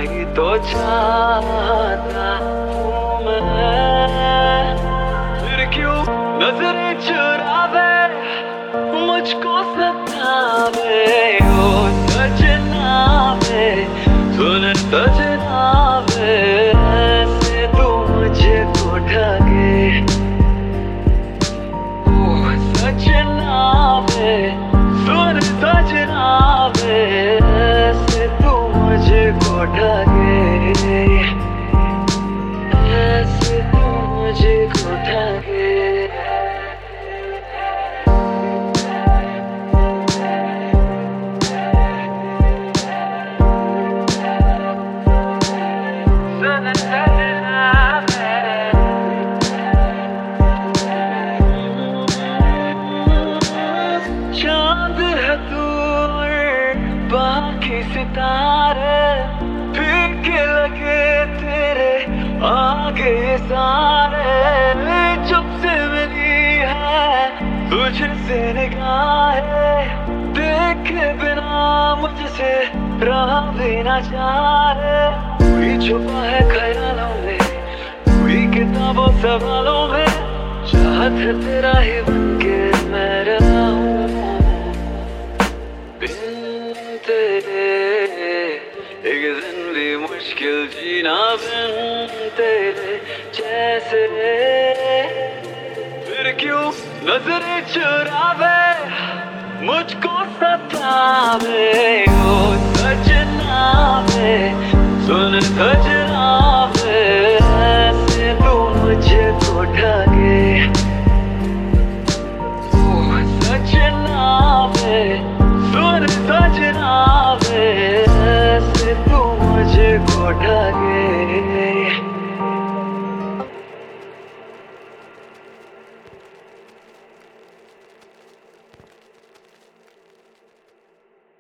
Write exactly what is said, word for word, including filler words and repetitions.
ही तो चाहता हूँ मैं, फिर क्यों नजरें चुरावे मुझको सतावे। ओ सजना वे सुन सजना वे, ऐसे तू मुझको ठगे। ओ सजना वे सुन सजना वे, ऐसे तू मुझको ठगे, ऐसे तू मुझको ठगे। चांद है तू और बाकी सितारे, फीके लगे तेरे आगे सारे। जब से मिली है तुझसे निगाहें, देखे बिना मुझसे रहा भी ना जाए। कोई छुपा है ख्यालों में, कोई किताबों सवालों में, चाहत है तेरा ही बनके मैं रहा हूँ बिन तेरे। एक दिन भी मुश्किल जीना बिन तेरे जैसे, फिर क्यों नजरें चुरावे मुझको सतावे। ओ सजना वे सुन सजना वे,